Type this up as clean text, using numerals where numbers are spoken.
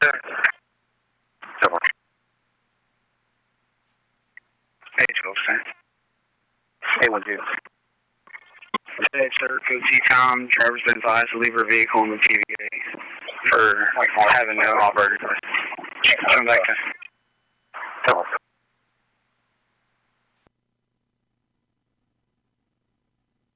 A12, sir. A12. Hey, sir. Code T-Tom. Driver's been advised to leave her vehicle in the TVA for having no operator. Come back to